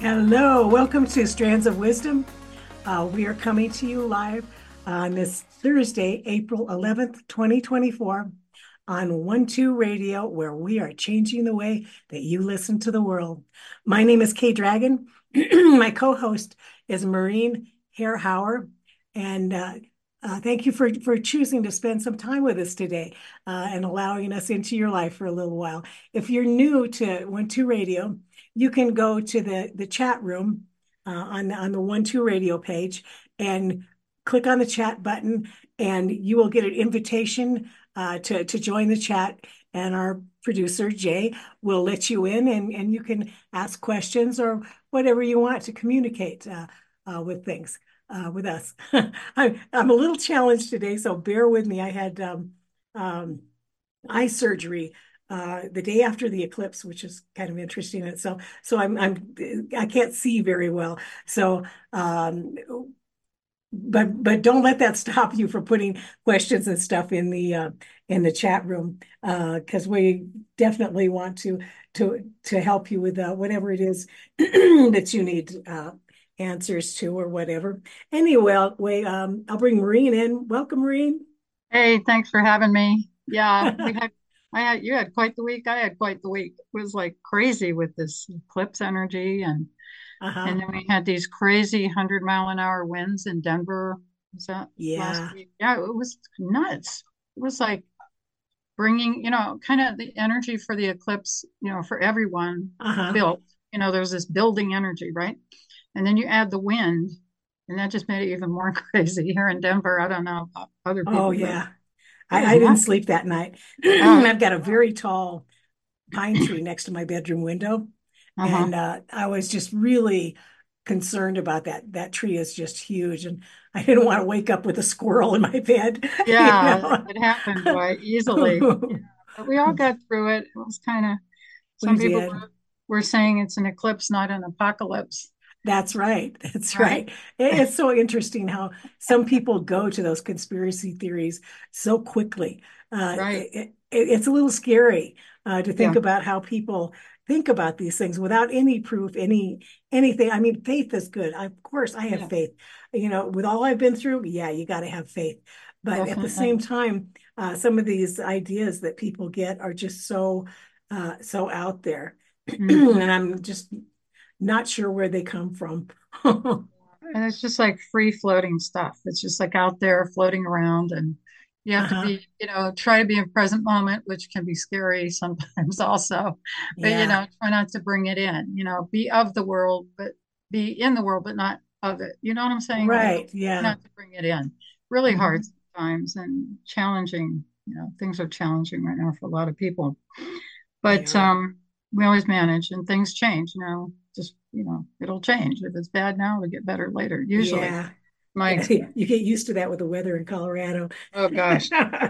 Hello, welcome to Strands of Wisdom. We are coming to you live on this Thursday, April 11th, 2024, on 1-2 Radio, where we are changing the way that you listen to the world. My name is Kay Dragon. My co-host is Maureen Hairhauer, and thank you for choosing to spend some time with us today and allowing us into your life for a little while. If you're new to 1-2 Radio, you can go to the chat room on the 1-2 Radio page and click on the chat button, and you will get an invitation to join the chat. And our producer, Jay, will let you in, and you can ask questions or whatever you want to communicate with things with us. I'm a little challenged today, so bear with me. I had eye surgery the day after the eclipse, which is kind of interesting. And so I can't see very well. So but don't let that stop you from putting questions and stuff in the chat room, because we definitely want to help you with whatever it is that you need answers to or whatever. Anyway, I'll bring Maureen in. Welcome, Maureen. Hey, thanks for having me. Yeah, you had quite the week. I had quite the week. It was like crazy with this eclipse energy and Uh-huh. then we had these crazy 100-mile-an-hour winds in Denver. Was that last Yeah. week? Yeah, it was nuts. It was like bringing, kind of the energy for the eclipse, for everyone Uh-huh. built. There's this building energy, right? And then you add the wind, and that just made it even more crazy here in Denver. I don't know about other Oh people, but yeah. it was I didn't nuts. sleep that night. Oh, I've got a very tall pine tree next to my bedroom window. uh-huh. And I was just really concerned about that. That tree is just huge. And I didn't want to wake up with a squirrel in my bed, you Yeah, know. it happened quite easily. Yeah, but we all got through it. It was kind of, We some people did. were saying it's an eclipse, not an apocalypse. That's right. That's Right, right. It's so interesting how some people go to those conspiracy theories so quickly. right. It's a little scary to think Yeah, about how people think about these things without any proof, anything. I mean, faith is good. Of course, I have yeah, faith. You know, with all I've been through, yeah, you got to have faith. But at the same definitely. time, some of these ideas that people get are just so out there, Hmm. and I'm just not sure where they come from. And it's just like free floating stuff. It's just like out there floating around, and you have to Uh-huh. be, try to be in present moment, which can be scary sometimes also. But Yeah. try not to bring it in. Be of the world, but be in the world, but not of it. You know what I'm saying? Like Right. Yeah. not to bring it in. Really hard Mhm. sometimes and challenging. Things are challenging right now for a lot of people. They But are. we always manage and things change, just, it'll change. If it's bad now, it'll get better later, usually, Yeah. my Yeah. experience. You get used to that with the weather in Colorado. Oh gosh,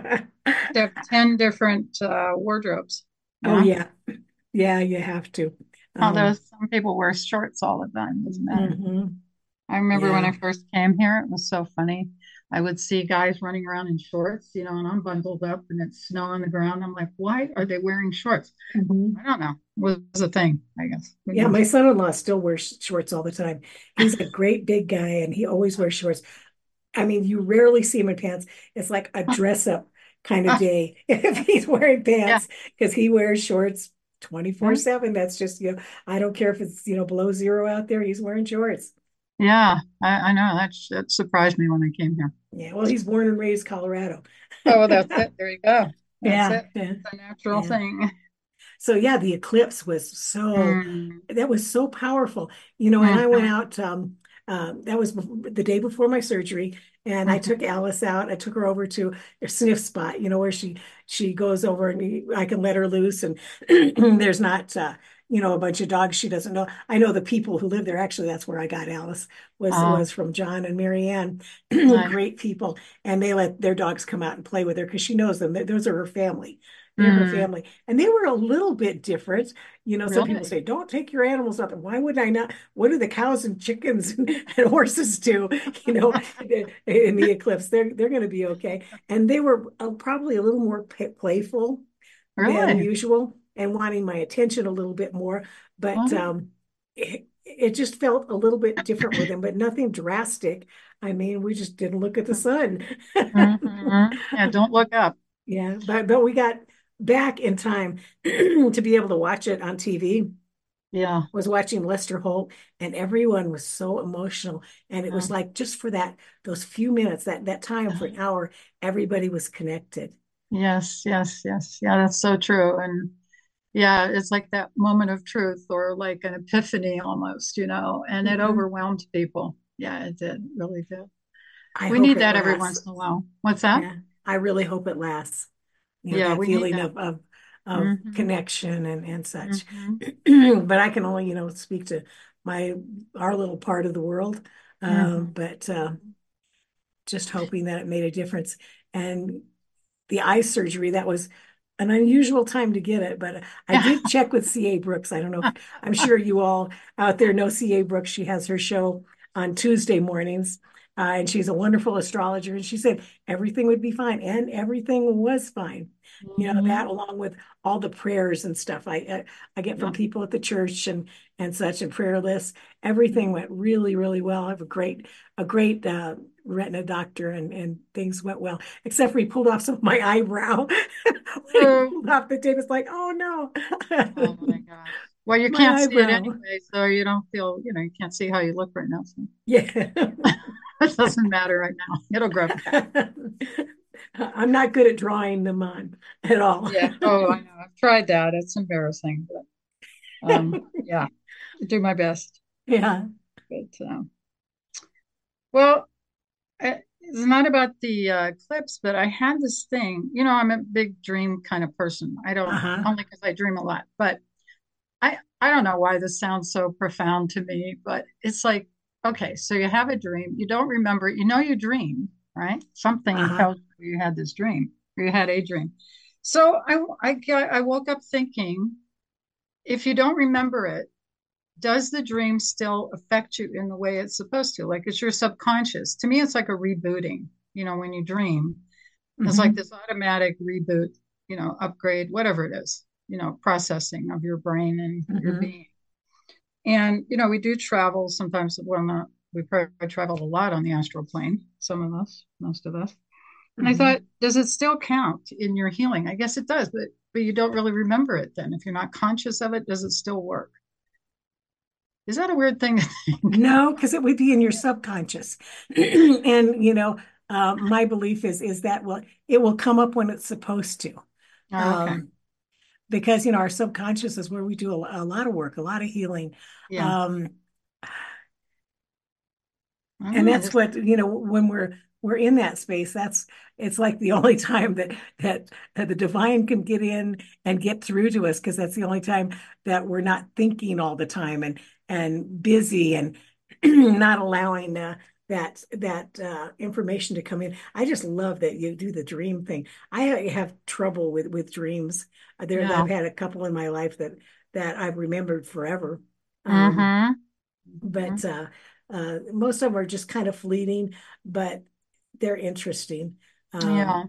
I have 10 different wardrobes. Oh Yeah. yeah. Yeah, you have to. Although Um, some people wear shorts all the time, doesn't matter. mhm. I remember when Yeah. I first came here, it was so funny. I would see guys running around in shorts, and I'm bundled up and it's snow on the ground. I'm like, why are they wearing shorts? I Mhm. don't know. It was a thing, I guess. Who Yeah, knows? my son-in-law still wears shorts all the time. He's a great big guy and he always wears shorts. I mean, you rarely see him in pants. It's like a dress up kind of day if he's wearing Yeah. pants because he wears shorts Yeah. 24/7. That's just, I don't care if it's, below zero out there, he's wearing shorts. Yeah, I know. That surprised me when I came here. Yeah, well, he's born and raised Colorado. Oh, that's it. There you go. That's Yeah, it. yeah, It's a natural yeah. thing. So yeah, the eclipse was Mm, that was so powerful, and I went mhm, out, that was the day before my surgery, and I took mhm. Alice out. I took her over to a sniff spot, where she goes over and I can let her loose, and there's not, a bunch of dogs she doesn't know. I know the people who live there. Actually, that's where I got Alice, was Oh, from John and Mary Ann. nice. Great people, and they let their dogs come out and play with her because she knows them. Those are her family. They're her Mm, family. And they were a little bit different. Some people really? say, don't take your animals out there. Why would I not? What do the cows and chickens and horses do? In the eclipse, they're going to be okay. And they were probably a little more playful than Really? usual and wanting my attention a little bit more. But Oh, it just felt a little bit different with him, but nothing drastic. I mean, we just didn't look at the sun. Yeah, don't look up. Yeah, but we got back in time to be able to watch it on TV. Yeah. Was watching Lester Holt, and everyone was so emotional. And it Yeah. was like just for those few minutes, that time for an hour, everybody was connected. Yes, yes, yes. Yeah, that's so true. And yeah, it's like that moment of truth or like an epiphany almost, and it Mhm. overwhelmed people. Yeah, it did, really did. I We hope need it that every lasts. once in a while. What's that? Yeah, I really hope it lasts. Yeah, That we need feeling that. of Hmm. connection and such. Hmm. But I can only, speak to my our little part of the world. Hmm. But just hoping that it made a difference. And the eye surgery, that was an unusual time to get it, but I Yeah. did check with C.A. Brooks. I don't know if I'm sure you all out there know C.A. Brooks. She has her show on Tuesday mornings, and she's a wonderful astrologer. And she said everything would be fine, and everything was fine. That Hmm. along with all the prayers and stuff I get from Yeah. people at the church and such and prayer lists, everything went really, really well. I have a great retina doctor, and things went well, except for he pulled off some of my eyebrow. When he Oh, pulled off the tape, it's like, oh no, oh my gosh. Well, you my can't see it eyebrow. anyway, so you don't feel, you can't see how you look right now. So Yeah. it doesn't matter right now. It'll grow back. I'm not good at drawing them on at all. Yeah. Oh, I know. I've tried that. It's embarrassing, but yeah, do my best. Yeah. But well, it's not about the clips, but I had this thing. I'm a big dream kind of person. I don't Uh-huh. only because I dream a lot, but I don't know why this sounds so profound to me, but it's like, okay, so you have a dream, you don't remember it, you dreamed, right? Something Uh-huh. tells you you had this dream, or you had a dream. So I woke up thinking, if you don't remember it, does the dream still affect you in the way it's supposed to? Like it's your subconscious. To me, it's like a rebooting. When you dream, it's like Hmm. this automatic reboot, upgrade, whatever it is, processing of your brain and your Hmm. being. And, we do travel sometimes. Well, not, we probably travel a lot on the astral plane, some of us, most of us. And I thought, Hmm. does it still count in your healing? I guess it does, but you don't really remember it then. If you're not conscious of it, does it still work? Is that a weird thing to think? No, because it would be in your subconscious. And my belief is that it will come up when it's supposed to. Oh, okay. Um, because our subconscious is where we do a lot of work, a lot of healing. Yeah. Um, I and know. I that's just, what when we're in that space, it's like the only time that the divine can get in and get through to us, because that's the only time that we're not thinking all the time and busy and not allowing that information to come in. I just love that you do the dream thing. I have trouble with dreams. I've yeah. had a couple in my life that I've remembered forever. Um, Mm-hmm. but most of them are just kind of fleeting, but they're interesting. Yeah.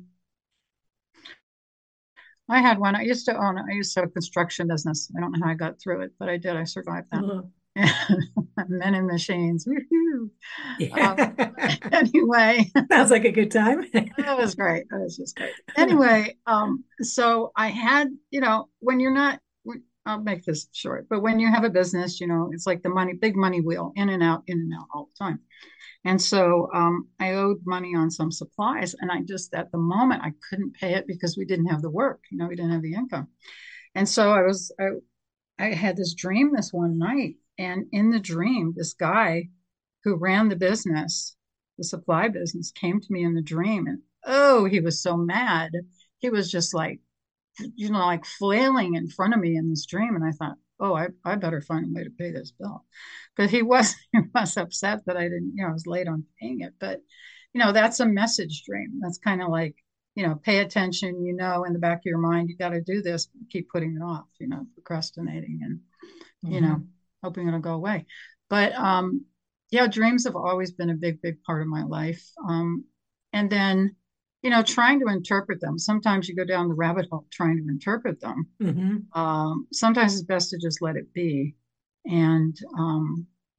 I used to have a construction business. I don't know how I got through it, but I did. I survived that. Men and machines. Woo-hoo. Um, Yeah. anyway, Sounds like a good time. that was great. That was just great. Anyway, so I had, when you're not, I'll make this short, but when you have a business, it's like the big money wheel, in and out all the time. And so I owed money on some supplies, and I just at the moment I couldn't pay it because we didn't have the work, we didn't have the income. And so I had this dream this one night, and in the dream, this guy who ran the business, the supply business, came to me in the dream, and oh, he was so mad. He was just like, like flailing in front of me in this dream. And I thought, oh, I better find a way to pay this bill. Because he was upset that I didn't, I was late on paying it. But, that's a message dream. That's kind of like, pay attention, in the back of your mind, you got to do this, keep putting it off, procrastinating and, you know, Mhm. hoping it'll go away. But yeah, dreams have always been a big, big part of my life. And then, trying to interpret them. Sometimes you go down the rabbit hole trying to interpret them. Mhm. Sometimes it's best to just let it be. And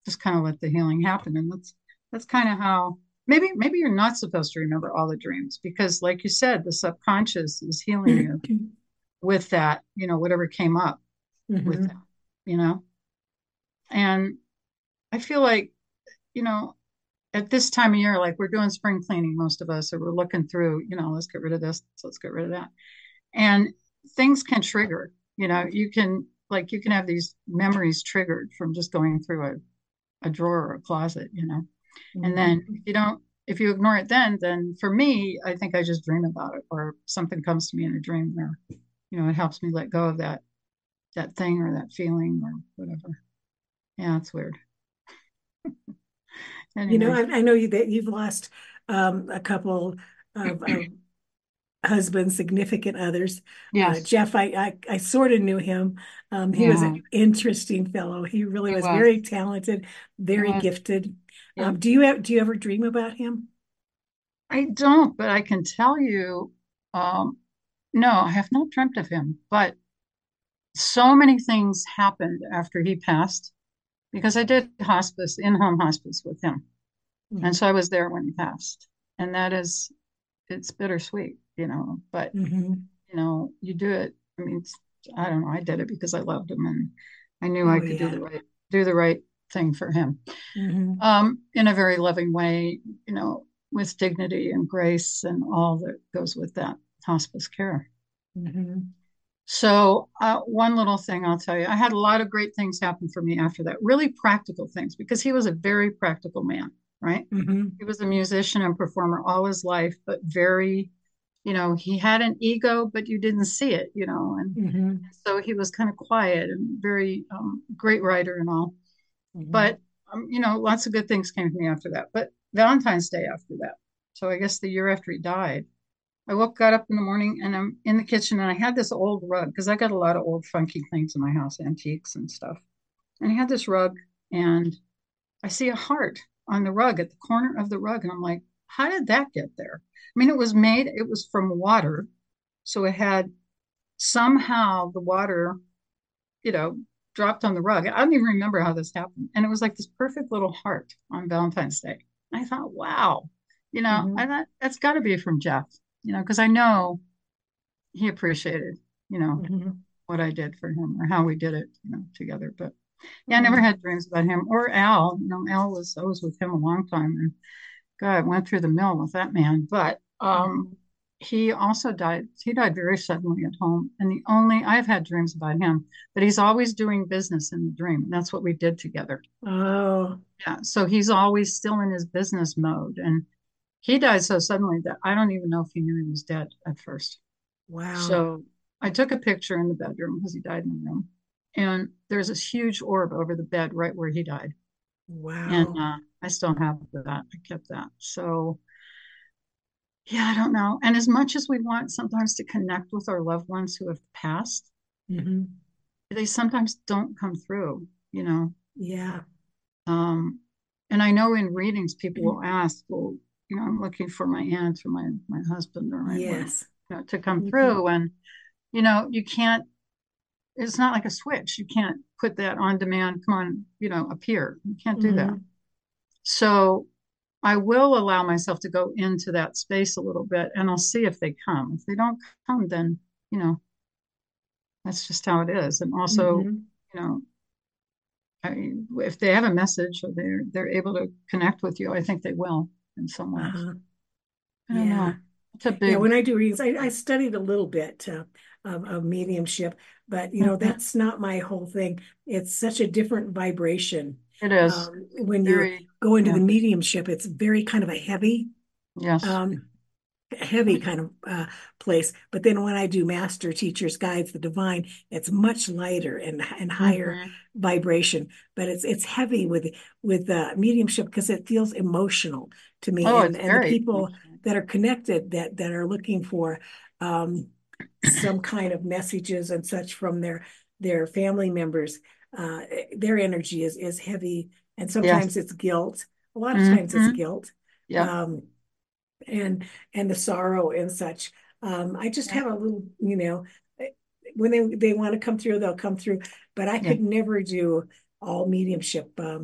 just kind of let the healing happen. And that's kind of how maybe you're not supposed to remember all the dreams because, like you said, the subconscious is healing you with that, whatever came up with that, Mm-hmm. you know. And I feel like, you know, at this time of year, like we're doing spring cleaning, most of us, or we're looking through, let's get rid of this, let's get rid of that. And things can trigger, you can have these memories triggered from just going through a drawer or a closet, and then Mm-hmm. if you ignore it then for me, I think I just dream about it or something comes to me in a dream where, it helps me let go of that thing or that feeling or whatever. Yeah, it's weird. Anyway, I know that you've lost a couple of husbands, significant others. yes, Jeff, I sort of knew him. He was yeah, an interesting fellow. He really it was was, very talented, it very was, gifted. yep. Do you ever dream about him? I don't, but I can tell you, um, no, I have not dreamt of him, but so many things happened after he passed because I did hospice, in-home hospice with him. And so I was there when he passed. And it's bittersweet, but, Mm-hmm. you do it. I mean, I don't know. I did it because I loved him and I knew I Oh could do yeah. the right thing for him, Mm-hmm. in a very loving way, with dignity and grace and all that goes with that hospice care. Mm-hmm. So, one little thing I'll tell you, I had a lot of great things happen for me after that, really practical things, because he was a very practical man, right? Mm-hmm. He was a musician and performer all his life, but very, he had an ego, but you didn't see it, and Mm-hmm. so he was kind of quiet and very great writer and all. Mm-hmm. But, lots of good things came to me after that. But Valentine's Day after that. So I guess the year after he died, got up in the morning and I'm in the kitchen and I had this old rug because I got a lot of old funky things in my house, antiques and stuff. And I had this rug and I see a heart on the rug at the corner of the rug. And I'm like, how did that get there? I mean, it was from water. So it had somehow the water, you know, dropped on the rug. I don't even remember how this happened. And it was like this perfect little heart on Valentine's Day. And I thought, wow, I Mm-hmm. thought that's got to be from Jeff, because I know he appreciated, Mm-hmm. what I did for him or how we did it, together. But yeah, I never Mm-hmm. had dreams about him or Al. I was with him a long time and God, went through the mill with that man. But he also died. He died very suddenly at home. And I've had dreams about him, but he's always doing business in the dream. And that's what we did together. Oh, Yeah. So he's always still in his business mode. And he died so suddenly that I don't even know if he knew he was dead at first. wow. So I took a picture in the bedroom because he died in the room. And there's this huge orb over the bed right where he died. And Wow. I still have that. I kept that. So, yeah, I don't know. And as much as we want sometimes to connect with our loved ones who have passed, Mm-hmm. they sometimes don't come through, you know. Yeah. Um, and I know in readings, people will ask, well, I'm looking for my aunt or my husband or my whatever, Yes. to come Mm-hmm. through. And, you can't, it's not like a switch. You can't put that on demand, come on, appear. You can't do that. Mm-hmm. So I will allow myself to go into that space a little bit and I'll see if they come. If they don't come, then, you know, that's just how it is. And also, Mm-hmm. you know, if they have a message or they're able to connect with you, I think they will in some ways. Uh-huh. I don't Yeah. know. It's a Yeah, big, when I do readings, I studied a little bit of mediumship, but Mhm. that's not my whole thing. It's such a different vibration. It is. It's When you very, go into yeah, the mediumship, it's very kind of a yes. um, heavy kind of place. But then when I do master teachers guides, the divine, it's much lighter and higher Hmm. vibration. But it's heavy with mediumship because it feels emotional to me. Oh, And it's the very people emotional. that are connected that are looking for um, some kind of messages and such from their family members, uh, their energy is heavy, and sometimes Yes. it's guilt. A lot of times it's Hmm. guilt. Yep. Um, and the sorrow and such. I just Yep. have a little, when they want to come through, they'll come through. But I Yeah. could never do all mediumship.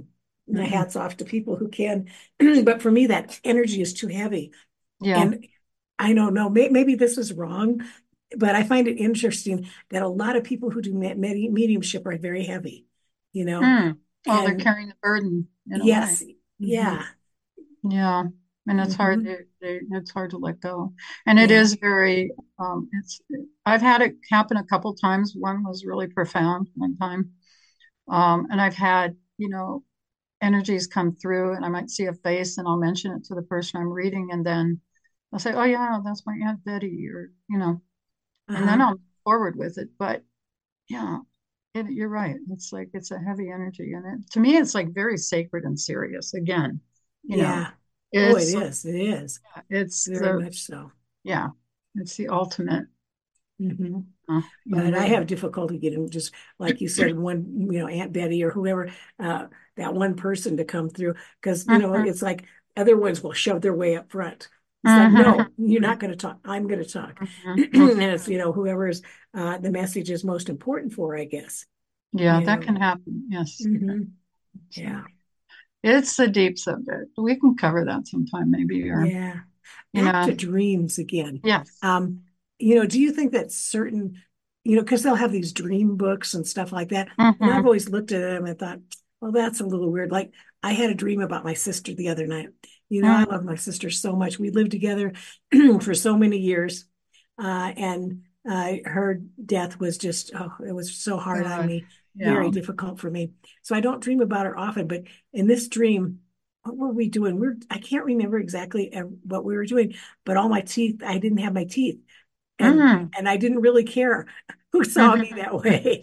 my hats off to people who can. But for me, that energy is too heavy. Yeah. And I don't know, maybe this is wrong, but I find it interesting that a lot of people who do mediumship are very heavy, you know, Mm. Oh, they're and carrying the burden in a way. yes, Hmm. yeah, Yeah. And it's hard hmm it's hard to let go. And it yeah, is very it's I've had it happen a couple times. One was really profound one time. And I've had, energies come through and I might see a face and I'll mention it to the person I'm reading and then I'll say, "Oh yeah, that's my Aunt Betty," or and then uh-huh, I'll move forward with it. But yeah, you're right. It's like it's a heavy energy, and to me, it's like very sacred and serious. Again, you know, yeah. Oh, it's it is it's very the much so. yeah, it's the ultimate Hmm in But I living. have difficulty getting just like you said, Aunt Betty or whoever, that one person to come through because Mhm, it's like other ones will shove their way up front. It's like, mhm, no, you're not going to talk. I'm going to talk, mhm, and it's whoever's the message is most important for, I guess. Yeah, You that can know, happen. Yes. hmm So yeah, it's a deep subject. We can cover that sometime, maybe, or yeah. you Back know, to dreams again. yes. Um, do you think that certain, because they'll have these dream books and stuff like that, and I've Hmm. always looked at them and thought, well, that's a little weird. Like I had a dream about my sister the other night. I love my sister so much. We lived together for so many years, and her death was just, oh, it was so hard on God. me, very Yeah. difficult for me. So I don't dream about her often, but in this dream, what were we doing? I can't remember exactly what we were doing, but all my teeth, I didn't have my teeth. And Mm. and I didn't really care who saw me that way.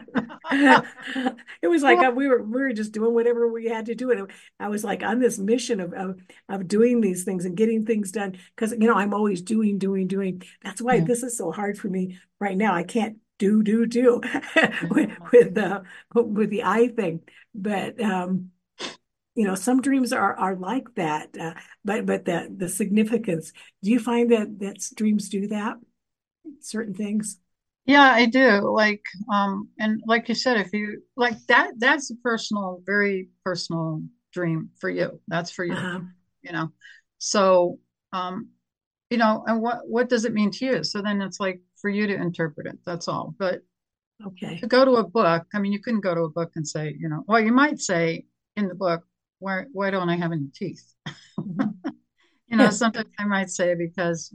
It was like we were just doing whatever we had to do. And I was like on this mission of doing these things and getting things done. Because I'm always doing, doing, doing. That's why Yeah. this is so hard for me right now. I can't do with Yeah. with the eye thing. But some dreams are like that, but the significance. Do you find that dreams do that? Certain things. Yeah, I do. And like you said, if you like that, that's a personal, very personal dream for you. That's for you, Uh-huh. you know. So, um, and what does it mean to you? So then it's like for you to interpret it. That's all. But to Okay. go to a book, I mean, you couldn't go to a book and say, well, you might say in the book, why don't I have any teeth? Mhm. Sometimes I might say because,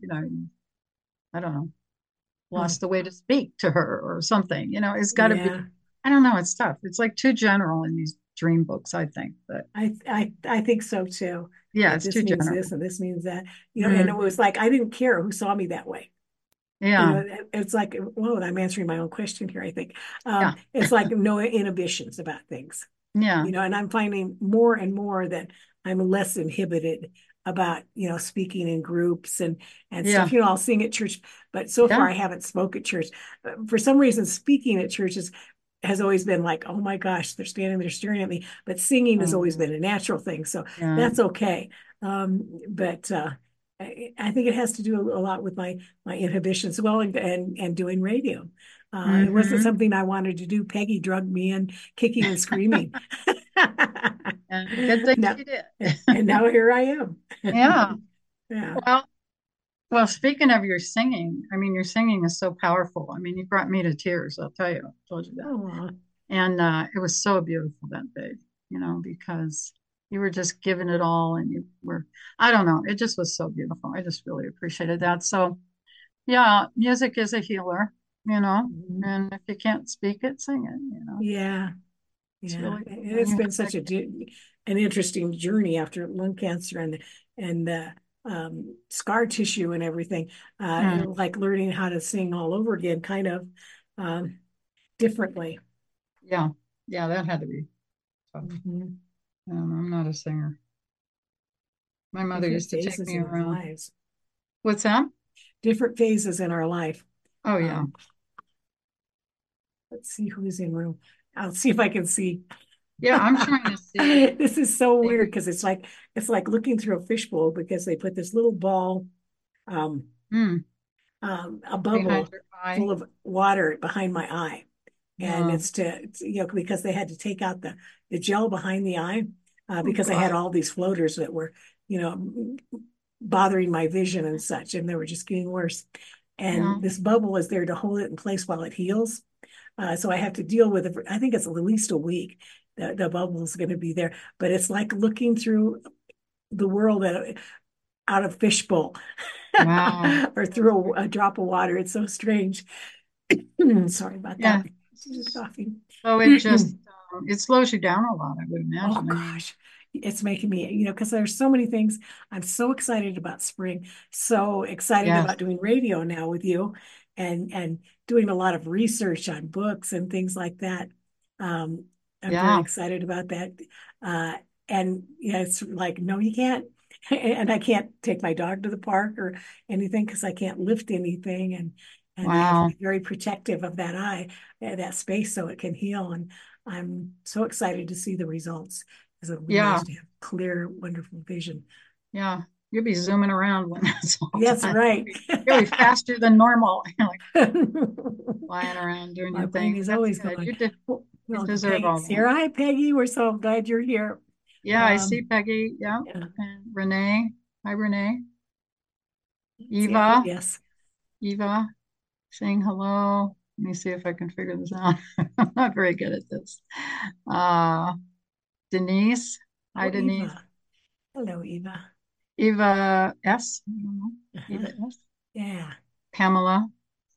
I don't know, Huh. lost the way to speak to her or something. It's got to be, Yeah. I don't know, it's tough. It's like too general in these dream books, I think. But I think so too. yeah, That it's this too means general. this and this means that. And it Mm, was like I didn't care who saw me that way. yeah, It's like, whoa, I'm answering my own question here, I think. yeah, It's like no inhibitions about things. yeah, And I'm finding more and more that I'm less inhibited about, speaking in groups and yeah, stuff. I'll sing at church, but so yeah. far I haven't spoke at church. For some reason, speaking at churches has always been like, oh my gosh, they're standing there staring at me. But singing has always been a natural thing, so Yeah. that's okay. But I think it has to do a lot with my inhibitions, well, and doing radio. It wasn't Hmm. something I wanted to do. Peggy drugged me in, kicking and screaming. And good thing Now, she did. and now here I am. Yeah. Yeah. Well, well, speaking of your singing, I mean, your singing is so powerful. I mean, you brought me to tears, I'll tell you. I told you that. Oh, And it was so beautiful that day, because you were just giving it all and you were, I don't know, it just was so beautiful. I just really appreciated that. So, yeah, music is a healer, mhm. and if you can't speak it, sing it. Yeah. It's Yeah. really, when It's you been have such that gift. an interesting journey after lung cancer and the scar tissue and everything. Mm, Like learning how to sing all over again, kind of um, differently. yeah, yeah, that had to be tough. Mhm. I'm not a singer. My mother Different used to take phases me in our around. lives. What's that? Different phases in our life. Oh, yeah. Um, let's see who's in room. I'll see if I can see. Yeah, I'm trying to see. This is so weird because it's like looking through a fishbowl because they put this little ball, um, Mm, a behind bubble your eye. full of water behind my eye, and Yeah. it's to because they had to take out the gel behind the eye. Oh because I had God. all these floaters that were, you know, bothering my vision and such, and they were just getting worse. Yeah. And this bubble is there to hold it in place while it heals. So I have to deal with it. I think it's at least a week. The bubble is going to be there, but it's like looking through the world out of fishbowl Wow. or through a drop of water. It's so strange. Sorry about Yeah. that. Just coughing. So it just it slows you down a lot, I would Oh imagine. I mean, gosh, it's making me, because there's so many things. I'm so excited about spring, so excited yes. about doing radio now with you and doing a lot of research on books and things like that. Um, I'm very Yeah. excited about that. Uh, and yeah, it's like, no, you can't. And I can't take my dog to the park or anything because I can't lift anything. And I have to Wow. be very protective of that eye, that space so it can heal. And I'm so excited to see the results because it'll be nice Yeah. to have clear, wonderful vision. Yeah. You'll be zooming around when that's all Yes, done. right. You'll be faster than normal. You're like My flying around doing your brain thing. is That's always good. going. You Well, deserve all Peggy's that. here. Hi, Peggy. We're so glad you're here. Yeah, I see Peggy. Yeah. Yeah, And Renee. Hi, Renee. let's see. Eva. Yes. Eva saying hello. Let me see if I can figure this out. I'm not very good at this. Uh, Denise. Hi, Oh, Denise. Eva. Hello, Eva. Eva S. I don't know. Uh-huh. Eva S. Yeah. Pamela.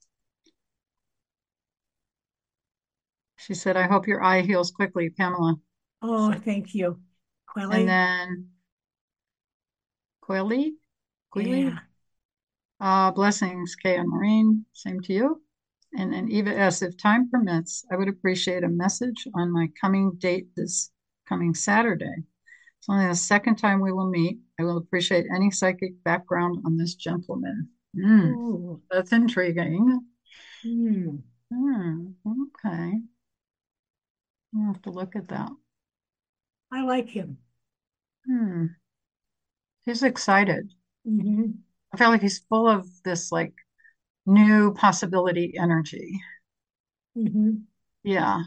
She said, I hope your eye heals quickly, Pamela. Oh, So, thank you. and Quelly. then Quilly. Quilly. Yeah. Blessings, Kay and Maureen. Same to you. And then Eva S. If time permits, I would appreciate a message on my coming date this coming Saturday. It's only the second time we will meet. I will appreciate any psychic background on this gentleman. Hmm, Ooh. that's intriguing. Hmm. Okay. I'll have to look at that. I like him. Hmm. He's excited. Hmm. I feel like he's full of this like new possibility energy. Hmm. Yeah.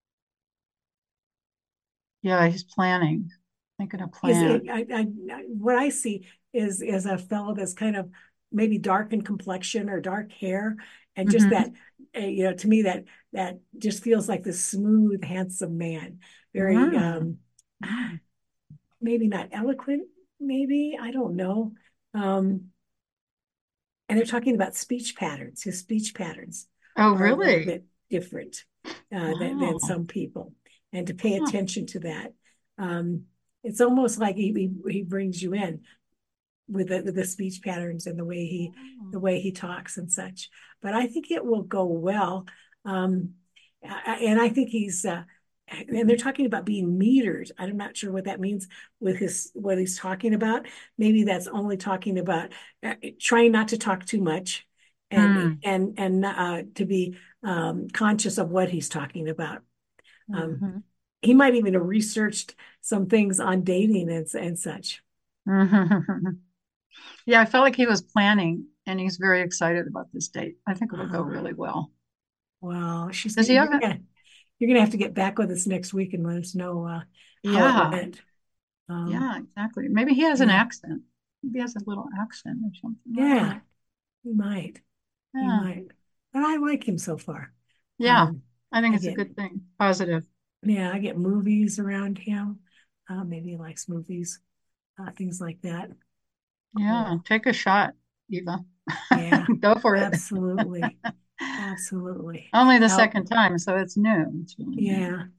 Yeah, he's planning, making a Is it, plan. what I see is a fellow that's kind of maybe dark in complexion or dark hair, and just Hmm. that, to me that just feels like this smooth, handsome man, very Mm. Mm. maybe not eloquent, maybe I don't know. Um, and they're talking about speech patterns. His speech patterns Oh, are a little really? bit different than Wow. some people, and to pay Huh. attention to that. Um, it's almost like he brings you in with the speech patterns and the way he talks and such. But I think it will go well. Um, and I think and they're talking about being metered. I'm not sure what that means with what he's talking about. Maybe that's only talking about trying not to talk too much Mm. and to be conscious of what he's talking about. Um, Hmm. he might even have researched some things on dating and such. Hmm. Yeah, I felt like he was planning and he's very excited about this date. I think it'll go Uh-huh. really well. Well, Does he have it? you're gonna have to get back with us next week and let us know how it Yeah. went. Um, Yeah, exactly. Maybe he has an yeah, accent. Maybe he has a little accent or something. I don't yeah, know. he might, he Yeah. might. But I like him so far. Yeah. Um, I think I it's a get good thing. Positive. yeah, I get movies around him. Maybe he likes movies, things like that. Yeah. Cool. Take a shot, Eva. Yeah, Go for it. absolutely, absolutely. Only the Now, second time, so it's new. It's really new. yeah,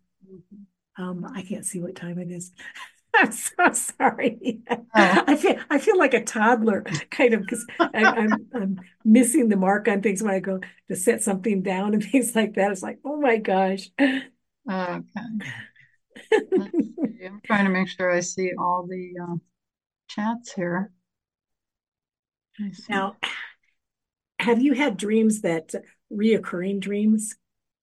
I can't see what time it is. I'm so sorry. Oh. I feel like a toddler, kind of, because I'm missing the mark on things when I go to set something down and things like that. It's like, oh my gosh. Okay. Let's see. I'm trying to make sure I see all the chats here. Let me see. Now, have you had dreams that reoccurring dreams?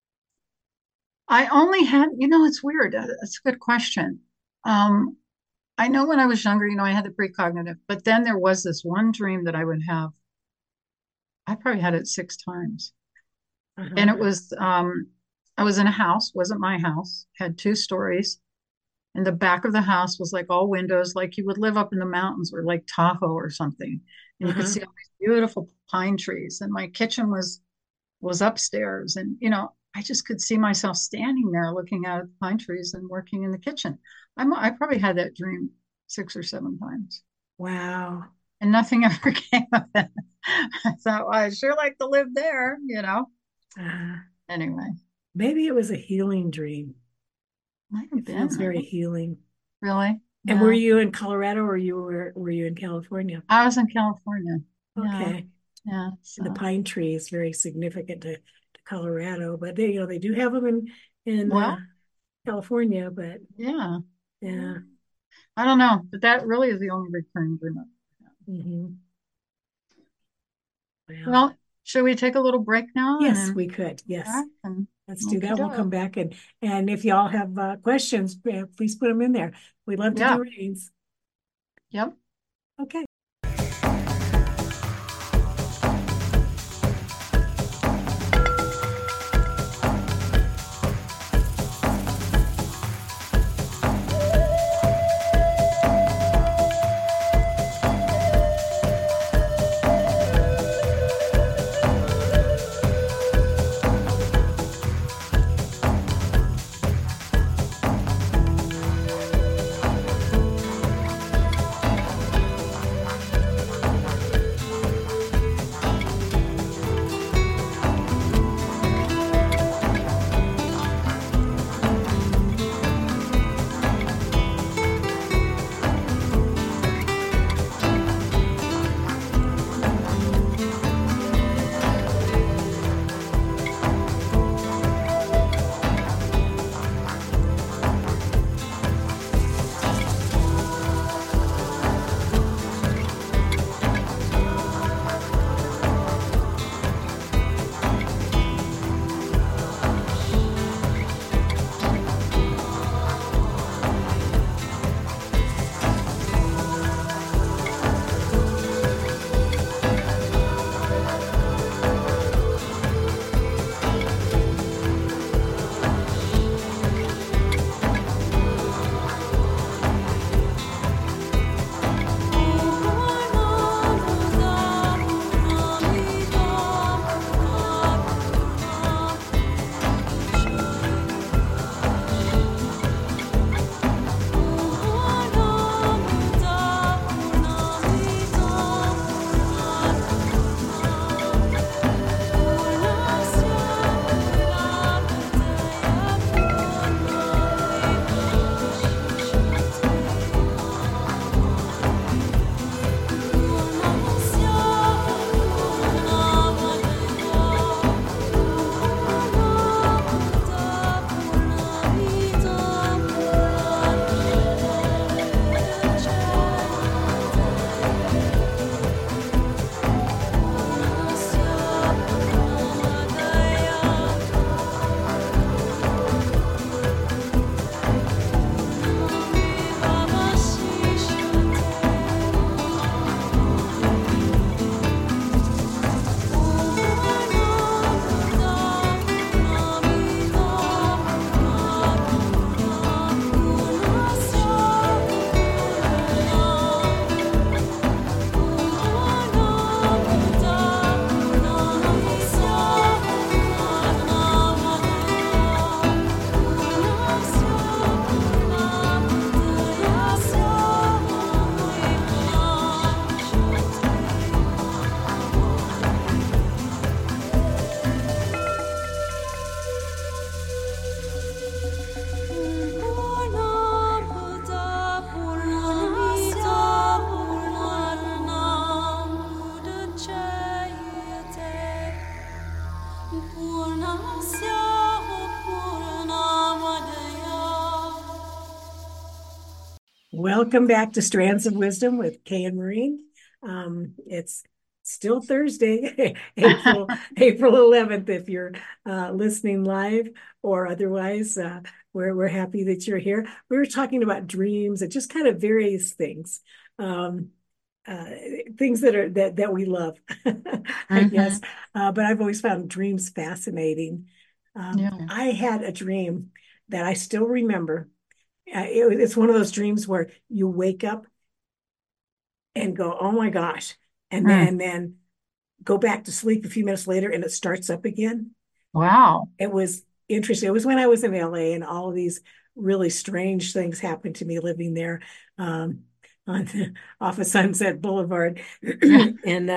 I only had, it's weird. That's a good question. Um, I know when I was younger, I had the precognitive, but then there was this one dream that I would have. I probably had it 6 times. And Uh-huh. it was, I was in a house, wasn't my house, had 2 stories. And the back of the house was like all windows, like you would live up in the mountains or like Tahoe or something. And you could Uh-huh. see all these beautiful pine trees. And my kitchen was upstairs. And, I just could see myself standing there looking out at the pine trees and working in the kitchen. I probably had that dream 6 or 7 times. Wow. And nothing ever came of it. I thought, well, I sure like to live there. Uh, Anyway, maybe it was a healing dream. might have It feels been. very healing. Really? And were Yeah. you in Colorado or were you in California? I was in California. Yeah. Okay. Yeah. The So, pine tree is very significant to Colorado, but they do have them in well, California, but yeah. yeah. I don't know, but that really is the only recurring dream. Hmm. Well, Well, should we take a little break now and yes, then we could. come Yes, back and let's do okie that. We'll come doke. back and if y'all have questions, please put them in there. We love to Yeah. do readings. Yep. Okay. Welcome back to Strands of Wisdom with Kay and Maureen. It's still Thursday, April 11th. If you're listening live or otherwise, we're happy that you're here. We were talking about dreams and just kind of various things, um, uh, things that we love, I guess. Hmm. But I've always found dreams fascinating. Yeah. I had a dream that I still remember, it's one of those dreams where you wake up and go, oh my gosh, Hmm. and then go back to sleep a few minutes later and it starts up again. Wow. It was interesting. It was when I was in LA and all of these really strange things happened to me living there, um, on off of Sunset Boulevard. Yeah. And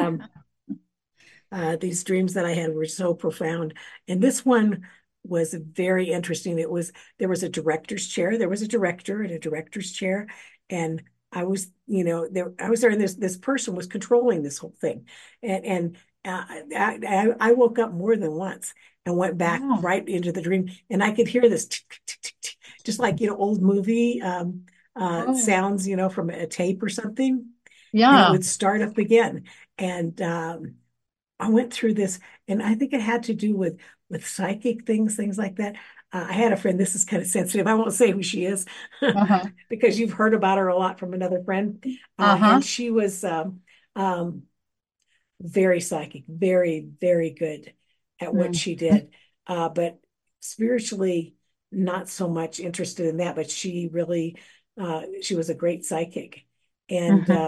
these dreams that I had were so profound. And this one was very interesting. There was a director's chair. There was a director in a director's chair, and I was, there. I was there, and this person was controlling this whole thing, and I woke up more than once and went back Wow. right into the dream, and I could hear this tick, tick, tick, tick, just like old movie Oh, sounds, from a tape or something, and it yeah. would start up again, and I went through this, and I think it had to do with psychic things like that. I had a friend. This is kind of sensitive. I won't say who she is Uh-huh. because you've heard about her a lot from another friend. Uh-huh. And she was um, very psychic, very very good at what Mm. she did, but spiritually not so much interested in that. But she was a great psychic, and Mm-hmm.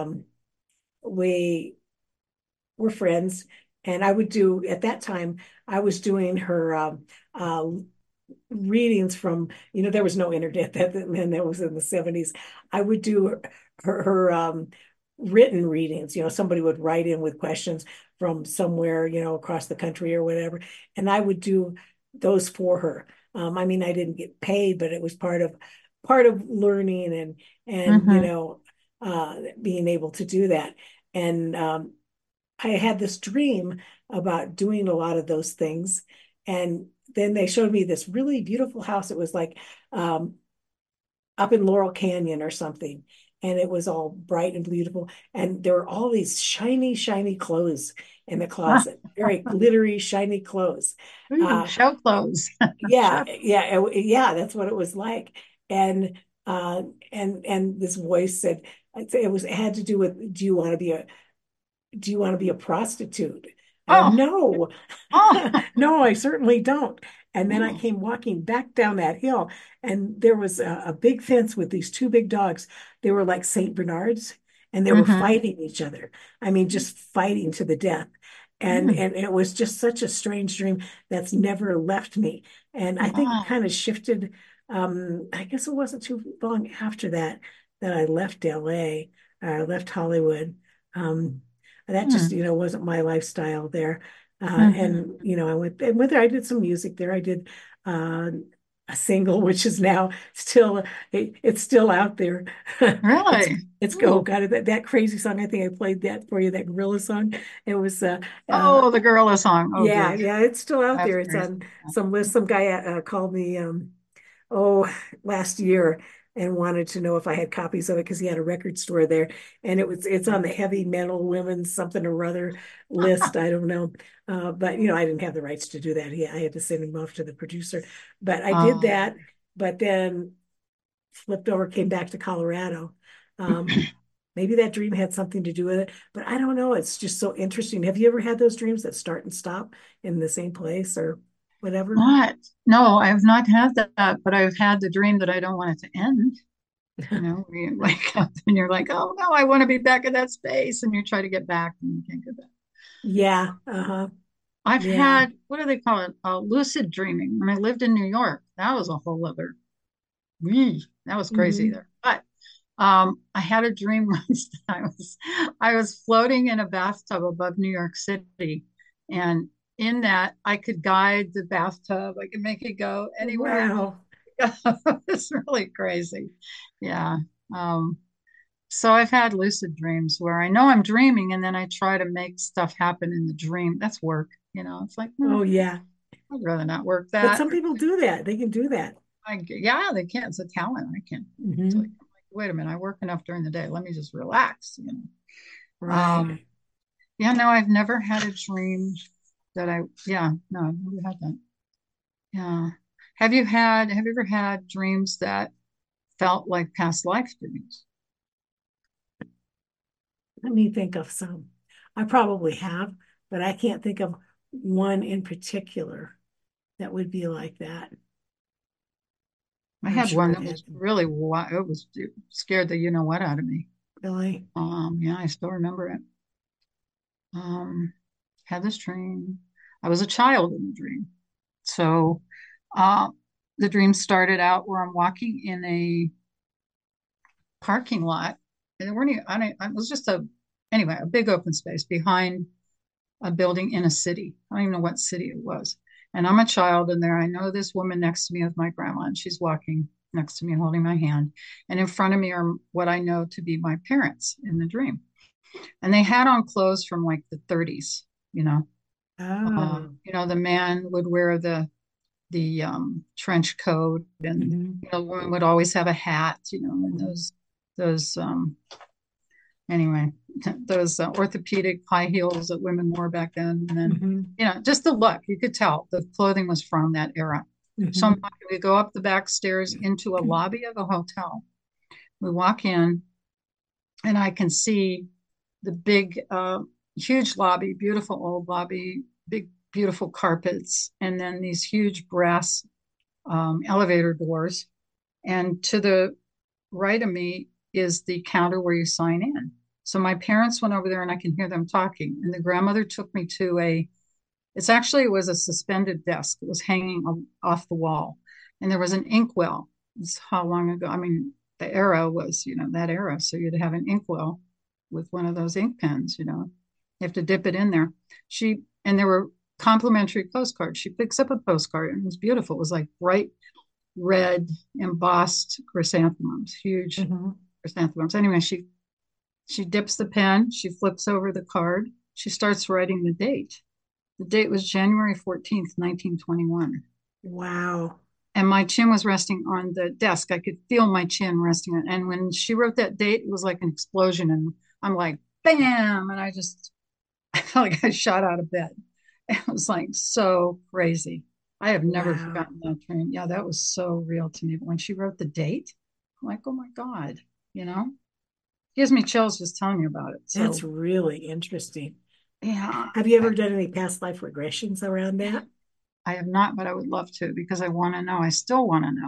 we were friends. And I would do at that time, I was doing her uh, readings from, there was no internet then, that was in the 70s. I would do her written readings. Somebody would write in with questions from somewhere, across the country or whatever. And I would do those for her. I mean, I didn't get paid, but it was part of learning and Mm-hmm. being able to do that. And I had this dream about doing a lot of those things. And then they showed me this really beautiful house. It was like um, up in Laurel Canyon or something. And it was all bright and beautiful. And there were all these shiny, shiny clothes in the closet, very glittery, shiny clothes. Ooh, Uh, show clothes. yeah, Sure. yeah, that's what it was like. And uh, and this voice said, it had to do with, do you want to be a prostitute? Oh, No, oh. no, I certainly don't. And then I Oh. came walking back down that hill, and there was a big fence with these two big dogs. They were like Saint Bernards, and they were Mm-hmm. fighting each other. I mean, just fighting to the death. And Mm. and it was just such a strange dream that's never left me. And I think it Wow. kind of shifted. I guess it wasn't too long after that I left LA, left Hollywood. Um, that just Mm. wasn't my lifestyle there. Mm-hmm. And I went there. I did some music there. I did uh, a single, which is now still it's still out there. it's Really? it's oh Ooh. God, that crazy song. I think I played that for you, that gorilla song. It was uh Oh, the gorilla song. Oh, yeah, good. yeah, it's still out That's there. It's crazy. on some list. Some guy called me oh, last year, and wanted to know if I had copies of it because he had a record store there, and it's on the heavy metal women's something or other list. I don't know, but I didn't have the rights to do that. I had to send him off to the producer, but I did Oh. that. But then flipped over, came back to Colorado. Um, Maybe that dream had something to do with it, but I don't know. It's just so interesting. Have you ever had those dreams that start and stop in the same place or whatever? Not, no, I've not had that, but I've had the dream that I don't want it to end. Where you wake up and you're like, oh no, I want to be back in that space. And you try to get back and you can't get back. Yeah, uh-huh. I've Yeah. had, what do they call it? Lucid dreaming. When I lived in New York, that was a whole other, that was crazy Hmm. there. But I had a dream once that I was floating in a bathtub above New York City. And in that, I could guide the bathtub. I could make it go anywhere I wanted Wow. to go. It's really crazy. Yeah. Um, So I've had lucid dreams where I know I'm dreaming and then I try to make stuff happen in the dream. That's work. It's like, no, Oh, yeah. I'd rather not work But that. some people do that. They can do that. Yeah, they can't. It's a talent. I can't. It's like, Hmm. wait a minute, I work enough during the day. Let me just relax. Right. Yeah, no, I've never had a dream yeah, no, I've never had that. Yeah. Have you ever had dreams that felt like past life dreams? Let me think of some. I probably have, but I can't think of one in particular that would be like that. I I'm had one sure it that was had. really wild. It scared the you know what out of me. Really? Yeah, I still remember it. Um, had this dream. I was a child in the dream. So uh, the dream started out where I'm walking in a parking lot. And there weren't any, I don't, it was just anyway, a big open space behind a building in a city. I don't even know what city it was. And I'm a child in there. I know this woman next to me with my grandma, and she's walking next to me holding my hand. And in front of me are what I know to be my parents in the dream. And they had on clothes from like the 30s, you know. Oh. The man would wear the trench coat, and Hmm. the woman would always have a hat, and those anyway, those orthopedic high heels that women wore back then. And then, Hmm. just the look, you could tell the clothing was from that era. So Hmm. we go up the back stairs into a lobby of a hotel. We walk in, and I can see the big, huge lobby, beautiful old lobby, big, beautiful carpets, and then these huge brass elevator doors. And to the right of me is the counter where you sign in. So my parents went over there and I can hear them talking. And the grandmother took me to it was a suspended desk. It was hanging off the wall. And there was an inkwell. It's how long ago? I mean, the era was, that era. So you'd have an inkwell with one of those ink pens. You have to dip it in there. And there were complimentary postcards. She picks up a postcard and it was beautiful. It was like bright red embossed chrysanthemums, huge Hmm. chrysanthemums. Anyway, she dips the pen, she flips over the card, she starts writing the date. The date was January 14th, 1921. Wow. And my chin was resting on the desk. I could feel my chin resting on it. And when she wrote that date, it was like an explosion. And I'm like, bam. And I felt like I shot out of bed. It was like so crazy. I have never Wow. forgotten that dream. Yeah, that was so real to me. But when she wrote the date, I'm like, oh my God, you know, gives me chills just telling you about it. That's So really interesting. yeah, Have you ever done any past life regressions around that? I have not, but I would love to because I want to know. I still want to know.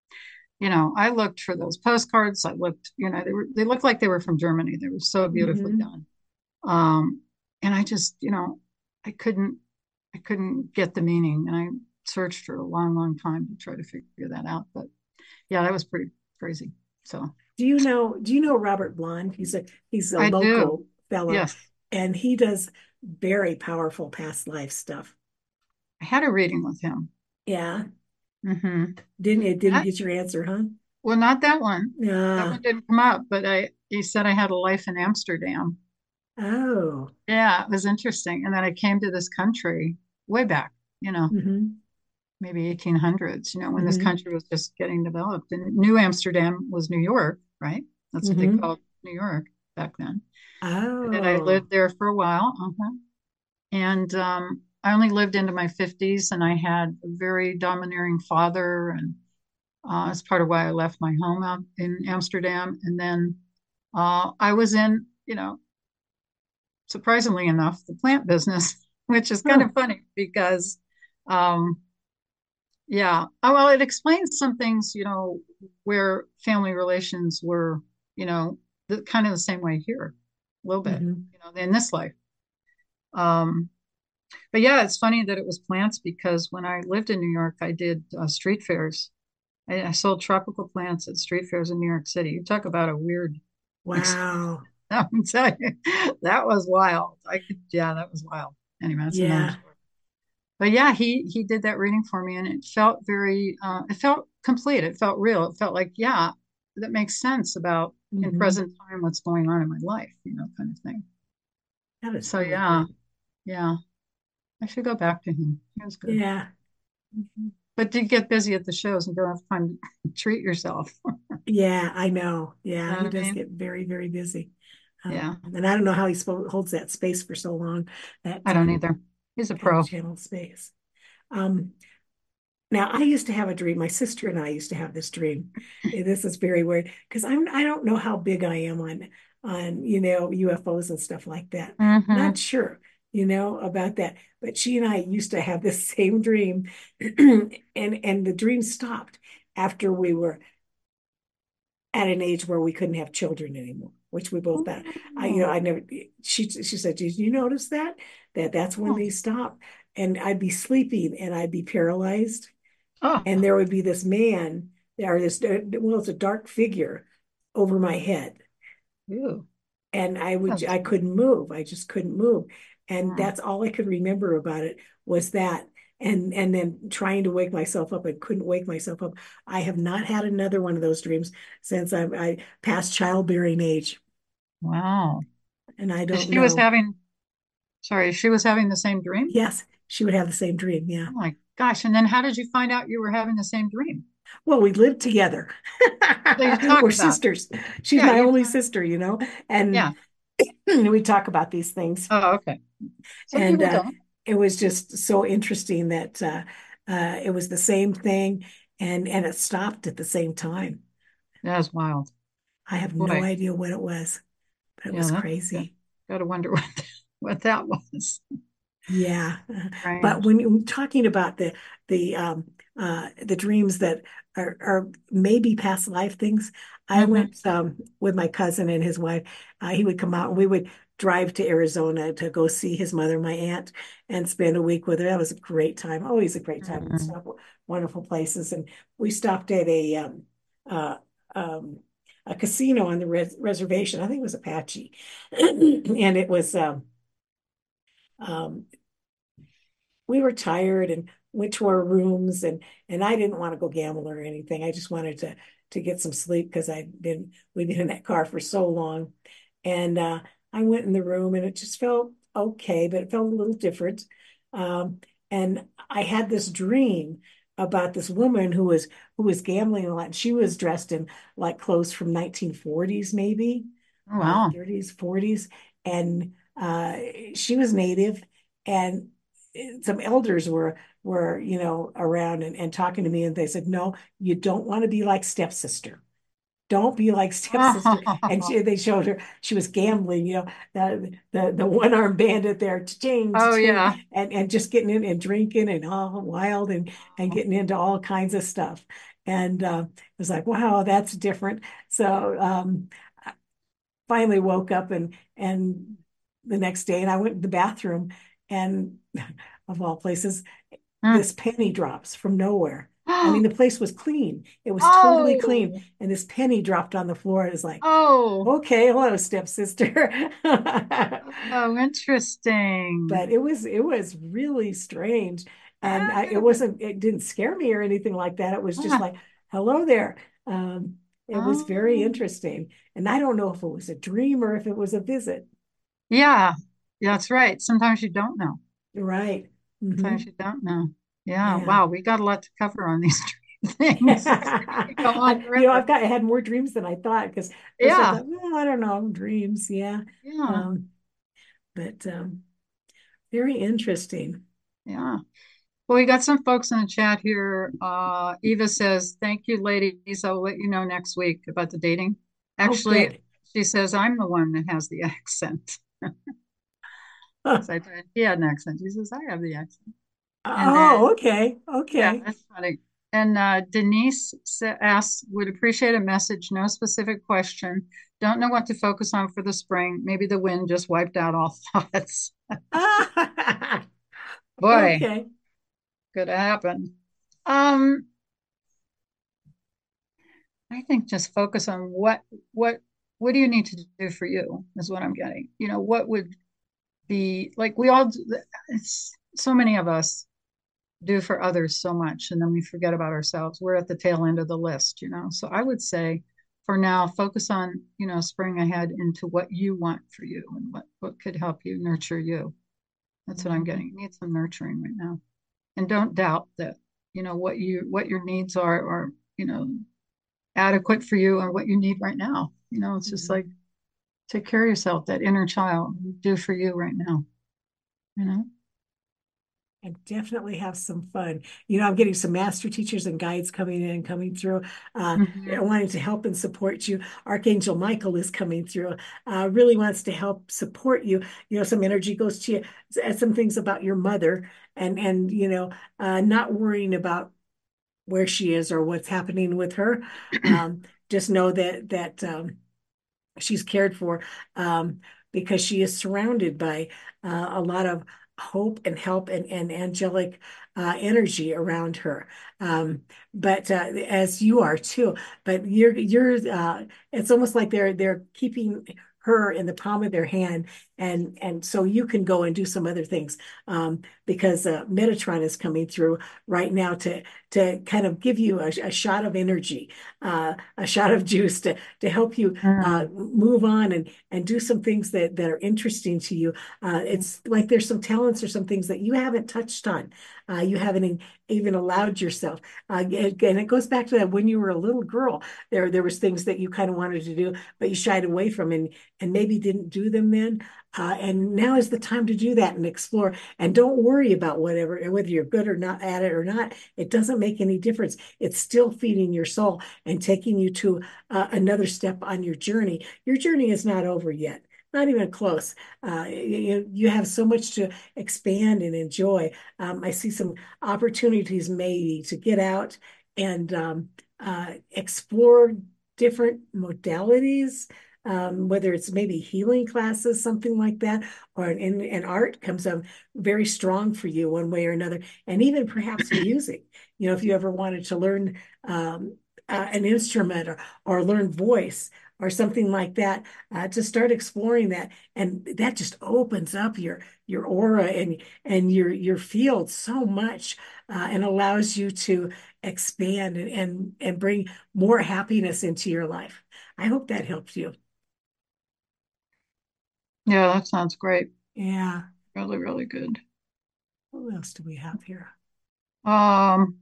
I looked for those postcards. I looked, they looked like they were from Germany. They were so beautifully Hmm. done. Um, and I just, I couldn't, I couldn't get the meaning, and I searched for a long, long time to try to figure that out. But yeah, that was pretty crazy. So Do you know Robert Blond? He's a I do. local fellow, Yes, and he does very powerful past life stuff. I had a reading with him. Yeah. Hmm. Didn't get your answer, huh? Well, not that one. That Yeah. one didn't come up, but he said I had a life in Amsterdam. Oh. Yeah, it was interesting. And then I came to this country way back, Hmm. maybe 1800s, when this Hmm. country was just getting developed. And New Amsterdam was New York, right? That's what they Hmm. called New York back then. And I Oh. lived there for a while. And I only lived into my 50s, and I had a very domineering father. And that's part of why I left my home out in Amsterdam. And then I was in, surprisingly enough, the plant business, which is kind Huh. of funny because, um, yeah, well, it explains some things, where family relations were, kind of the same way here, a little bit, Hmm. in this life. Um, but yeah, it's funny that it was plants because when I lived in New York, I did street fairs. I sold tropical plants at street fairs in New York City. You talk about a weird experience. Wow. I'm telling you, that was wild. Yeah, that was wild. Anyway, that's another Yeah. story. But yeah, he did that reading for me, and it felt it felt complete. It felt real. It felt like, yeah, that makes sense about in Hmm. present time what's going on in my life, kind of thing. That is So really yeah, good. yeah, I should go back to him. He was good. Yeah. Mhm. But do get busy at the shows and don't have time to treat yourself. Yeah, I know. You Yeah, know he what I does mean? get very, very busy. Yeah, And I don't know how holds that space for so long, I that don't either. He's a kind of pro. channel space. Um, Now, I used to have a dream. My sister and I used to have this dream. This is very weird because I don't know how big I am on UFOs and stuff like that. Not Hmm. sure, about that. But she and I used to have this same dream, and the dream stopped after we were at an age where we couldn't have children anymore, which we both thought. Oh, I never. She said, "Did you notice that? That's when oh, they stop." And I'd be sleeping and I'd be paralyzed, oh, and there would be this man, or this well, it's a dark figure over my head, ew. and That's, I couldn't move. I just couldn't move, and mm. that's all I could remember about it was that. And then trying to wake myself up, I couldn't wake myself up. I have not had another one of those dreams since I passed childbearing age, Wow. and I And don't she was know. having, sorry, she was having the same dream? Yes, she would have the same dream. Yeah. Oh my gosh. And then how did you find out you were having the same dream? Well, we lived together. So you We're talked about it. sisters. She's Yeah, my you only talked. sister, and Yeah. we talk about these things. Oh, okay. Some And people don't. it was just so interesting that it was the same thing, and it stopped at the same time. That's wild. I have no Boy. idea what it was, but it Yeah, was that crazy. gotta wonder what that was. Yeah, but Strange. when you're talking about the the dreams that are maybe past life things, I Hmm. went with my cousin and his wife. He would come out and we would drive to Arizona to go see his mother, my aunt, and spend a week with her. That was a great time. Always a great time. We'd Hmm. stop wonderful places, and we stopped at uh, um, a casino on the reservation. I think it was Apache, and it was. Um, we were tired and went to our rooms, and I didn't want to go gamble or anything. I just wanted to get some sleep because we'd been in that car for so long. And I went in the room and it just felt okay, but it felt a little different. Um, and I had this dream about this woman who was gambling a lot. She was dressed in like clothes from 1940s, maybe Oh, wow. 30s, 40s, and she was native, and some elders were around and talking to me, and they said, no, you don't want to be like stepsister. Don't be like stepsister. And they showed her she was gambling, the one armed bandit there, ching, Oh, ching, yeah. and just getting in and drinking and all wild and getting into all kinds of stuff. And it was like, wow, that's different. So I finally woke up and the next day, and I went to the bathroom, and of all places, Mm. this penny drops from nowhere. I mean, the place was clean. It was totally clean. Oh, And this penny dropped on the floor. It was like, oh, okay, hello, stepsister. oh, interesting. But it was really strange. And Ah, it didn't scare me or anything like that. It was just ah, like, hello there. It was very oh. interesting. And I don't know if it was a dream or if it was a visit. Yeah, that's right. Sometimes you don't know. Right. Sometimes Hmm. you don't know. Yeah, Yeah. wow, we got a lot to cover on these things. We could go on forever. I had more dreams than I thought because first I Yeah, thought, well, I don't know, dreams, yeah. yeah, Um, but very interesting. yeah. Well, we got some folks in the chat here. Eva says, "Thank you, ladies. I'll let you know next week about the dating." Oh, Actually, good. she says, "I'm the one that has the accent." So I thought he had an accent. She says, "I have the accent." And then, Oh, okay. yeah, Okay. that's funny. And Denise asks, "Would appreciate a message, no specific question. Don't know what to focus on for the spring. Maybe the wind just wiped out all thoughts." Boy, Okay. could happen. Um, I think just focus on what what do you need to do for you is what I'm getting. You know, what would be like we all it's so many of us do for others so much and then we forget about ourselves. We're at the tail end of the list, you know. So I would say for now, focus on, spring ahead into what you want for you and what could help you nurture you. That's what I'm Mhm. getting. You need some nurturing right now. And don't doubt that, what your needs are, adequate for you and what you need right now. It's just like Mhm. take care of yourself, that inner child, do for you right now, you know? And definitely have some fun. I'm getting some master teachers and guides coming in and coming through, Hmm. wanting to help and support you. Archangel Michael is coming through, really wants to help support you. Some energy goes to you, some things about your mother, and not worrying about where she is or what's happening with her. Um, just know that she's cared for, because she is surrounded by a lot of hope and help and angelic energy around her. Um, but as you are too, but it's almost like they're keeping her in the palm of their hand, and so you can go and do some other things, because Metatron is coming through right now to kind of give you a shot of energy, a shot of juice to help you Mm. move on and do some things that are interesting to you. It's like there's some talents or some things that you haven't touched on. You haven't even allowed yourself. And it goes back to that when you were a little girl, there was things that you kind of wanted to do, but you shied away from and maybe didn't do them then. And now is the time to do that and explore. And don't worry about whether you're good or not at it or not. It doesn't make any difference. It's still feeding your soul and taking you to another step on your journey. Your journey is not over yet, not even close. You have so much to expand and enjoy. I see some opportunities maybe to get out and explore different modalities. Whether it's maybe healing classes, something like that, or in art comes up very strong for you one way or another, and even perhaps music. If you ever wanted to learn an instrument or learn voice or something like that, to start exploring that, and that just opens up your aura and your field so much, and allows you to expand and bring more happiness into your life. I hope that helps you. Yeah, that sounds great. Yeah. Really, really good. What else do we have here? Um,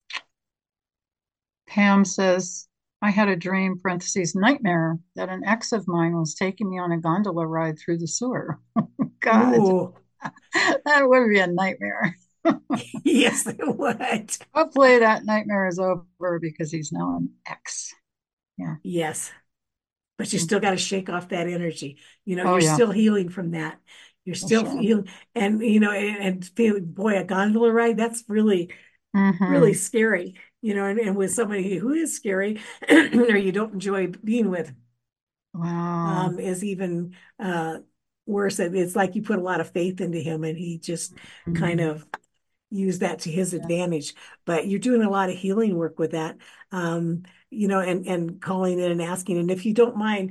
Pam says, I had a dream, parentheses, nightmare, that an ex of mine was taking me on a gondola ride through the sewer. God, Ooh, that would be a nightmare. yes, it would. Hopefully that nightmare is over because he's now an ex. Yeah. Yes, but you still got Mhm. to shake off that energy. Oh, You're yeah, still healing from that. You're for still sure. feeling, and feeling, boy, a gondola ride, that's really, really Hmm. scary, and with somebody who is scary or you don't enjoy being with, Wow. is even worse. It's like you put a lot of faith into him and he just kind Mhm. of use that to his Yeah. advantage. But you're doing a lot of healing work with that, and calling in and asking. And if you don't mind,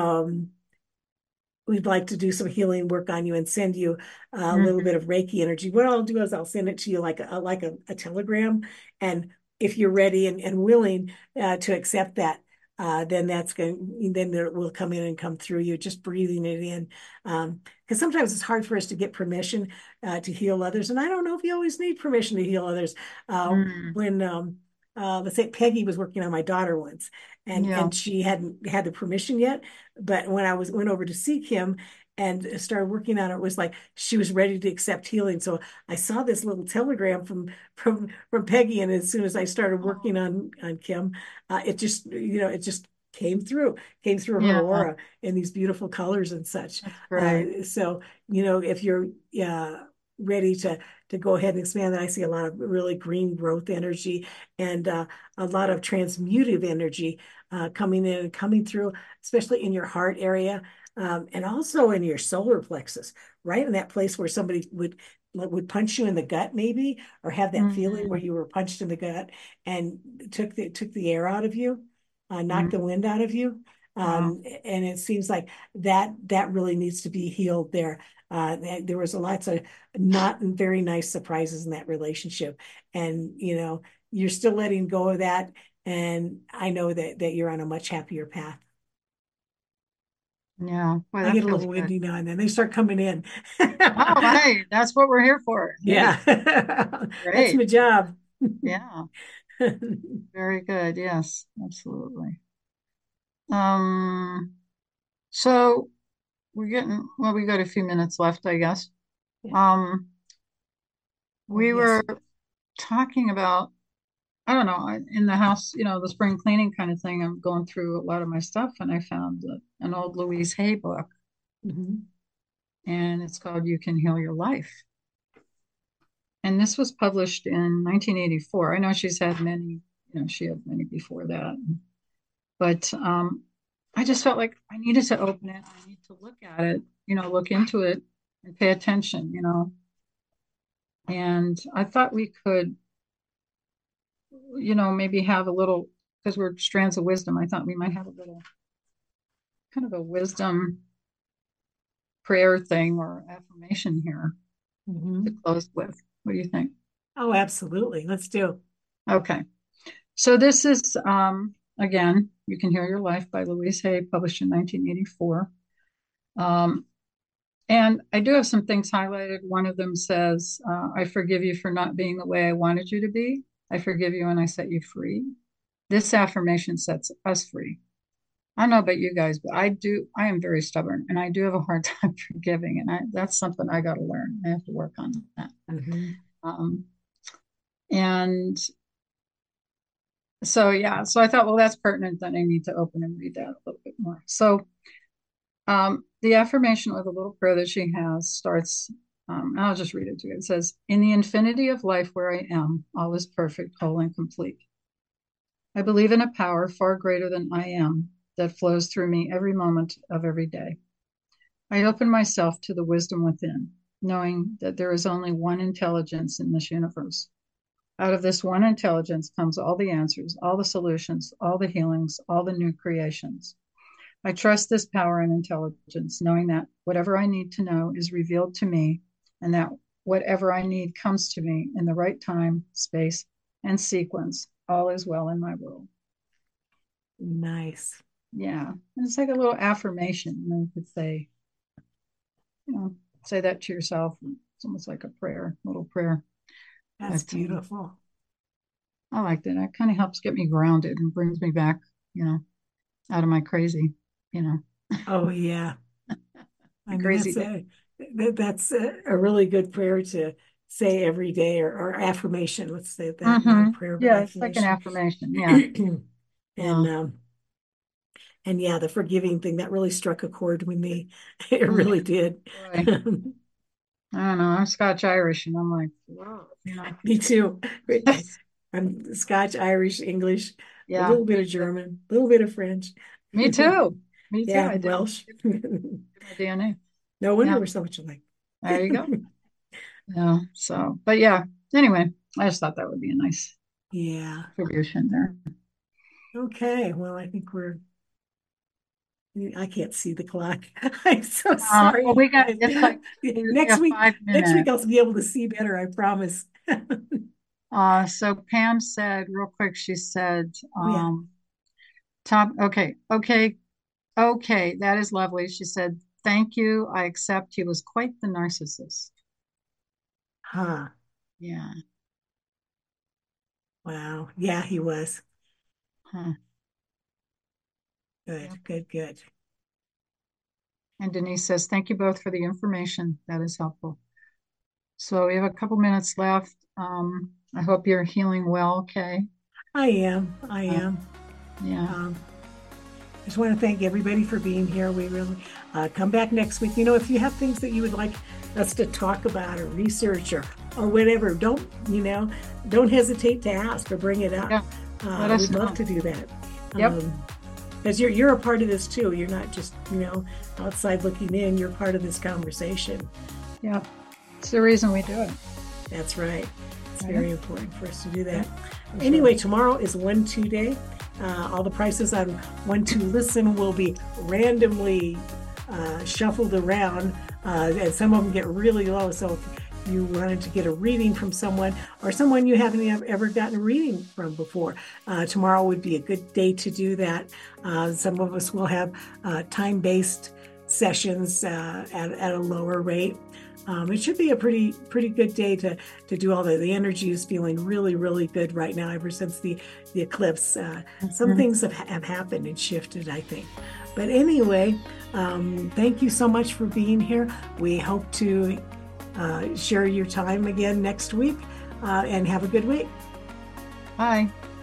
we'd like to do some healing work on you and send you a little bit Hmm. of Reiki energy. What I'll do is I'll send it to you like a telegram, and if you're ready and willing to accept that, then it will come in and come through you, just breathing it in. Because sometimes it's hard for us to get permission to heal others, and I don't know if you always need permission to heal others. Mm. When Let's say Peggy was working on my daughter once, Yeah. and she hadn't had the permission yet, but when I went over to seek him and started working on it, it was like she was ready to accept healing. So I saw this little telegram from Peggy, and as soon as I started Oh, working on Kim, it just came through her yeah, aura in these beautiful colors and such. that's great. So if you're ready to go ahead and expand that, I see a lot of really green growth energy and a lot of transmutive energy coming in and coming through, especially in your heart area, and also in your solar plexus, right in that place where somebody would punch you in the gut, maybe, or have that feeling where Hmm. you were punched in the gut and took the air out of you, knocked the Hmm. wind out of you. Wow. And it seems like that really needs to be healed there. There was lots of not very nice surprises in that relationship, and you're still letting go of that. And I know that you're on a much happier path. Yeah. Boy, I that get a feels little good. windy now and then. They start coming in. All right. That's what we're here for. Hey, Yeah, that's great. my job. Yeah. Very good. Yes, absolutely. Um, so we're getting, well, we got a few minutes left, I guess. Yeah. Um, Oh, we were yes. talking about, I don't know, in the house, the spring cleaning kind of thing. I'm going through a lot of my stuff and I found an old Louise Hay book Mhm. and it's called You Can Heal Your Life. and this was published in 1984. I know she's had many, she had many before that, but I just felt like I needed to open it. I need to look at it, look into it and pay attention, And I thought we could, maybe have a little, because we're strands of wisdom, I thought we might have a little kind of a wisdom prayer thing or affirmation here to close with. What do you think? Oh, absolutely. Let's do. Okay. So this is, again, You Can Heal Your Life by Louise Hay, published in 1984. And I do have some things highlighted. One of them says, I forgive you for not being the way I wanted you to be. I forgive you and I set you free. This affirmation sets us free. I don't know about you guys, but I am very stubborn and I do have a hard time forgiving. And that's something I got to learn. I have to work on that. And so, yeah, so I thought, well, that's pertinent. Then I need to open and read that a little bit more. So the affirmation or the little prayer that she has starts, I'll just read it to you. It says, in the infinity of life where I am, all is perfect, whole, and complete. I believe in a power far greater than I am that flows through me every moment of every day. I open myself to the wisdom within, knowing that there is only one intelligence in this universe. Out of this one intelligence comes all the answers, all the solutions, all the healings, all the new creations. I trust this power and intelligence, knowing that whatever I need to know is revealed to me, and that whatever I need comes to me in the right time, space, and sequence. All is well in my world. Nice. Yeah. It's like a little affirmation. You could say, say that to yourself. It's almost like a prayer, little prayer. That's beautiful. I like that. It kind of helps get me grounded and brings me back, out of my crazy, Oh, yeah. I crazy. That's a really good prayer to say every day, or affirmation. Let's say that, not a prayer, but yeah, it's like an affirmation. Yeah. And yeah, the forgiving thing that really struck a chord with me. It really did. I don't know. I'm Scotch Irish, and I'm like, wow. Me too. I'm Scotch, Irish, English, a little bit of German, a little bit of French. Me too. Me too. Yeah, Welsh. My DNA. No wonder we're so much alike. There you go. Yeah. So, but yeah. Anyway, I just thought that would be a nice contribution there. Okay. Well, I think I can't see the clock. I'm so sorry. Well, we got next week. Next week I'll be able to see better. I promise. So Pam said real quick. She said, "Top. Okay. That is lovely." She said, "Thank you. I accept. He was quite the narcissist." Huh. Yeah. Wow. Yeah, he was. Huh. Good. And Denise says, thank you both for the information. That is helpful. So we have a couple minutes left. I hope you're healing well, Kay. I am. Yeah. I just want to thank everybody for being here. We really come back next week. If you have things that you would like us to talk about or research or whatever, don't hesitate to ask or bring it up. Yeah. We'd love to do that. Yep. Because you're a part of this too. You're not just, outside looking in. You're part of this conversation. Yeah. It's the reason we do it. That's right. It's very important for us to do that. Anyway, tomorrow is 1-2 day. All the prices on 1-2 Listen will be randomly shuffled around, and some of them get really low. So if you wanted to get a reading from someone or someone you haven't ever gotten a reading from before, tomorrow would be a good day to do that. Some of us will have time-based sessions at a lower rate. It should be a pretty good day to do all that. The energy is feeling really, really good right now ever since the eclipse. Some things have happened and shifted, I think. But anyway, thank you so much for being here. We hope to share your time again next week, and have a good week. Bye.